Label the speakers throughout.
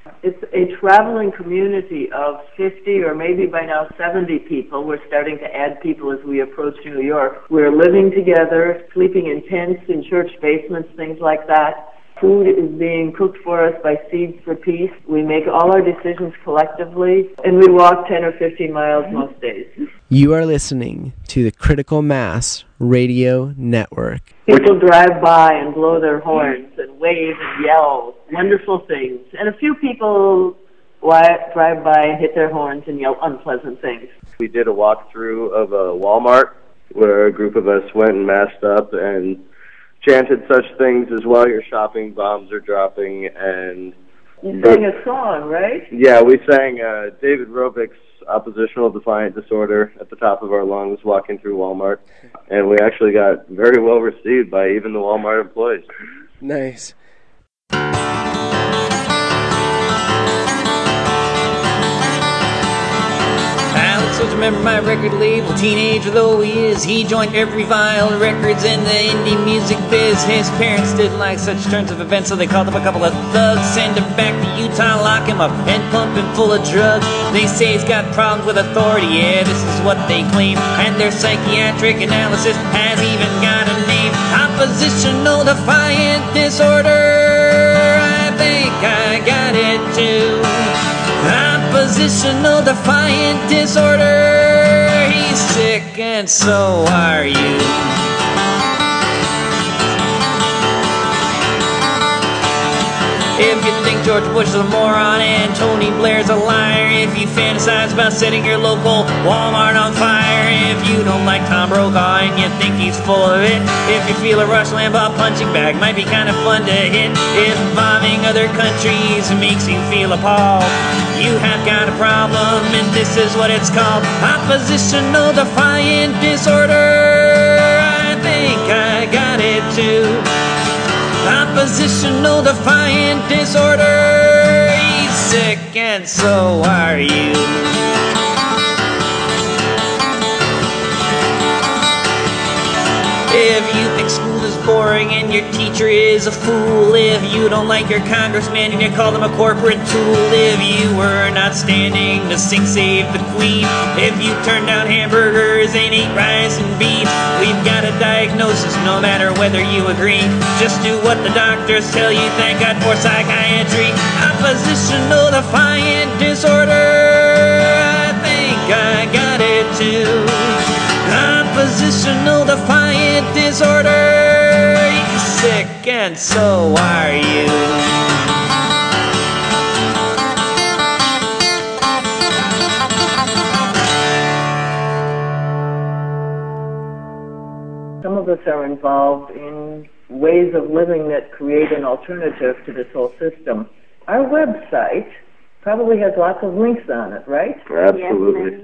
Speaker 1: It's a traveling community of 50 or maybe by now 70 people. We're starting to add people as we approach New York. We're living together, sleeping in tents in church basements, things like that. Food is being cooked for us by Seeds for Peace. We make all our decisions collectively, and we walk 10 or 15 miles most days.
Speaker 2: You are listening to the Critical Mass Radio Network.
Speaker 1: People drive by and blow their horns and wave and yell wonderful things. And a few people drive by and hit their horns and yell unpleasant things.
Speaker 3: We did a walkthrough of a Walmart where a group of us went and masked up and chanted such things as while you're shopping, bombs are dropping, and...
Speaker 1: You sang a song, right?
Speaker 3: Yeah, we sang David Robick's Oppositional Defiant Disorder at the top of our lungs walking through Walmart, and we actually got very well received by even the Walmart employees.
Speaker 2: Nice.
Speaker 4: So remember my record label, teenager though he is, he joined Every Vile Records in the indie music biz. His parents didn't like such turns of events, so they called up a couple of thugs, send him back to Utah, lock him up, and pump him full of drugs. They say he's got problems with authority, yeah, this is what they claim, and their psychiatric analysis has even got a name. Oppositional Defiant Disorder, I think I got it too. Oppositional Defiant Disorder, he's sick and so are you. If you think George Bush is a moron and Tony Blair's a liar, if you fantasize about setting your local Walmart on fire, if you don't like Tom Brokaw and you think he's full of it, if you feel a Rush Limbaugh punching bag might be kind of fun to hit, if bombing other countries makes you feel appalled, you have got a problem and this is what it's called. Oppositional Defiant Disorder, I think I got it too. Oppositional Defiant Disorder, he's sick and so are you. If you think school is boring and your teacher is a fool, if you don't like your congressman and you call them a corporate tool, if you were not standing to sing Save the Queen, if you turn down hamburgers and eat rice and beef, we've got a diagnosis no matter whether you agree. Just do what the doctors tell you, thank God for psychiatry. Oppositional Defiant Disorder, I think I got it too. Oppositional Defiant Disorder, he's sick and so are you.
Speaker 1: Some of us are involved in ways of living that create an alternative to this whole system. Our website probably has lots of links on it, right?
Speaker 3: Absolutely.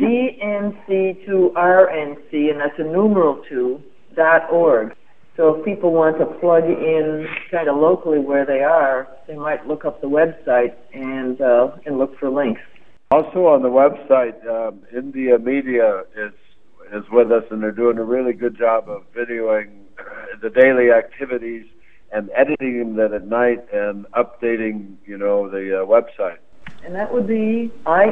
Speaker 1: DNC2RNC, and that's a numeral 2.org. So if people want to plug in kind of locally where they are, they might look up the website and look for links.
Speaker 5: Also on the website, India Media is with us, and they're doing a really good job of videoing the daily activities and editing them at night and updating, the website.
Speaker 1: And that would be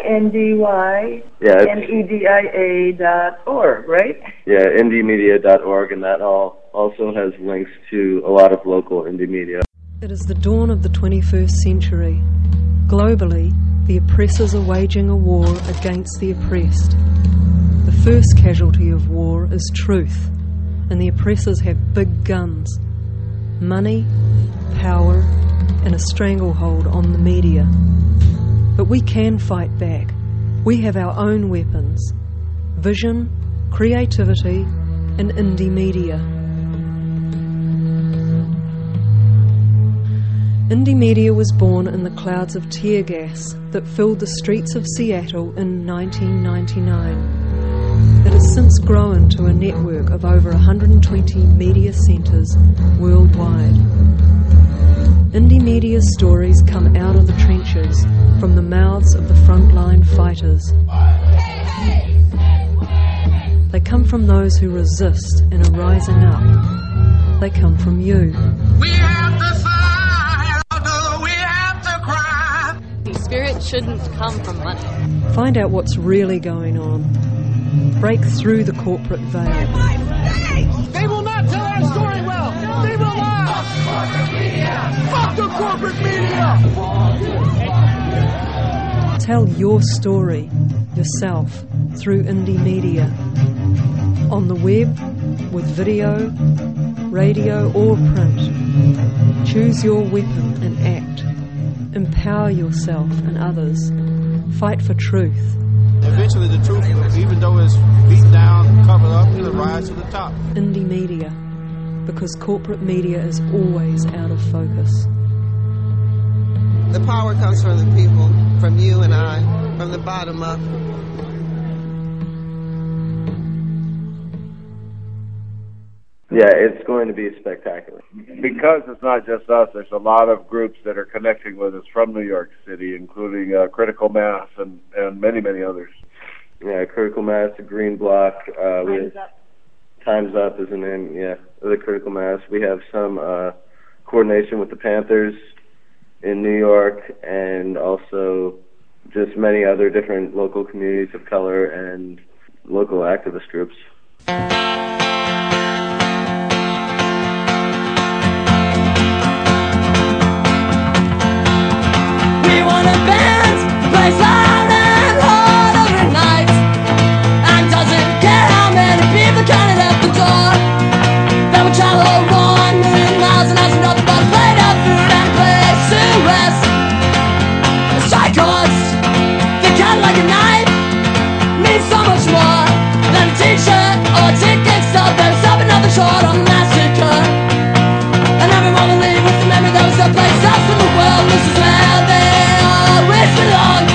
Speaker 1: INDYMEDIA.org, right?
Speaker 3: Yeah, indiemedia.org, and that also has links to a lot of local indie media.
Speaker 6: It is the dawn of the 21st century. Globally, the oppressors are waging a war against the oppressed. The first casualty of war is truth, and the oppressors have big guns, money, power, and a stranglehold on the media. But we can fight back. We have our own weapons: vision, creativity, and indie media. Indie media was born in the clouds of tear gas that filled the streets of Seattle in 1999. It has since grown to a network of over 120 media centres worldwide. Indie media stories come out of the trenches, from the mouths of the frontline fighters. They come from those who resist and are rising up. They come from you.
Speaker 7: We have to fight, although we have to cry. shouldn't come from money.
Speaker 6: Find out what's really going on. Break through the corporate veil.
Speaker 8: They will not tell our story well. They will lie. Fuck the corporate media.
Speaker 6: Tell your story yourself through indie media. On the web, with video, radio or print. Choose your weapon and act. Empower yourself and others. Fight for truth.
Speaker 9: Eventually the truth, even though it's beaten down, covered up, it'll rise to the top.
Speaker 6: Indie media, because corporate media is always out of focus.
Speaker 10: The power comes from the people, from you and I, from the bottom up.
Speaker 3: Yeah, it's going to be spectacular.
Speaker 5: Because it's not just us, there's a lot of groups that are connecting with us from New York City, including Critical Mass and many, many others.
Speaker 3: Yeah, Critical Mass, the Green Bloc. Time's Up is the name, yeah, of the Critical Mass. We have some coordination with the Panthers in New York, and also just many other different local communities of color and local activist groups.
Speaker 11: Plays loud and hard every night, and doesn't care how many people counted at the door. They would travel 1 million miles and ask nothing but a plate of food and a place to rest. The psychos, they cut like a knife, means so much more than a t-shirt or a ticket stub. They're stopping nothing short on the massacre, and everyone will leave with the memory that was someplace else in the world. This is where they always belong.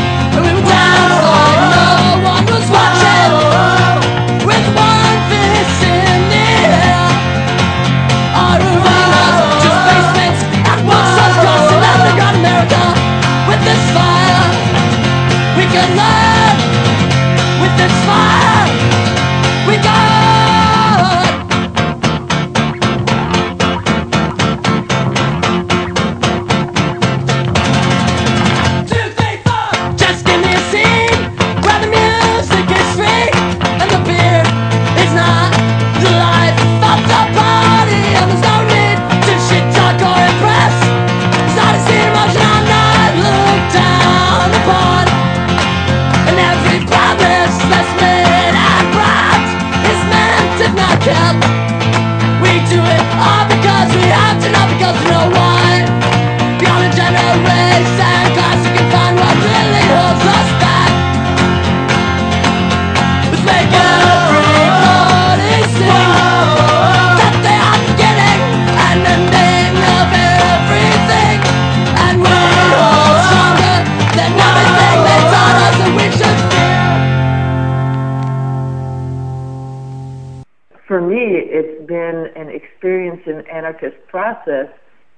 Speaker 1: For me, it's been an experience in anarchist process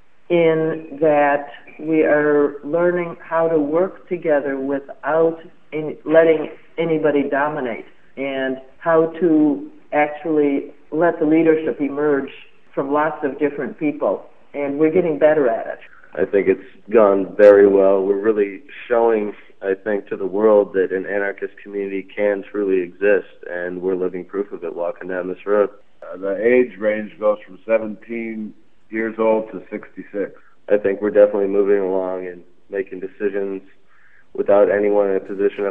Speaker 1: in that we are learning how to work together without letting anybody dominate, and how to actually let the leadership emerge from lots of different people, and we're getting better at it.
Speaker 3: I think it's gone very well. We're really showing, I think, to the world that an anarchist community can truly exist, and we're living proof of it walking down this road.
Speaker 5: The age range goes from 17 years old to 66.
Speaker 3: I think we're definitely moving along and making decisions without anyone in a position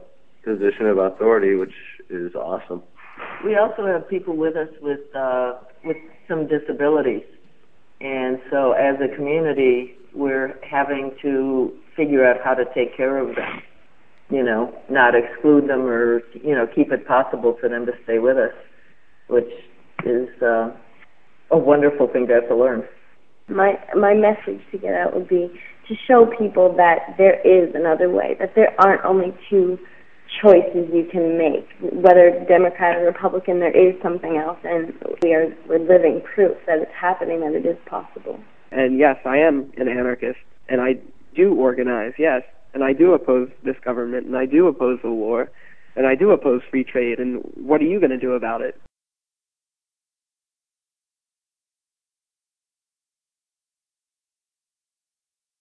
Speaker 3: of authority, which is awesome.
Speaker 1: We also have people with us with some disabilities, and so as a community, we're having to figure out how to take care of them. You know, not exclude them, or keep it possible for them to stay with us, which is a wonderful thing to have to learn.
Speaker 12: My message to get out would be to show people that there is another way, that there aren't only two choices you can make, whether Democrat or Republican. There is something else, and we're living proof that it's happening, that it is possible.
Speaker 13: And yes, I am an anarchist, and I do organize, yes, and I do oppose this government, and I do oppose the war, and I do oppose free trade, and what are you going to do about it?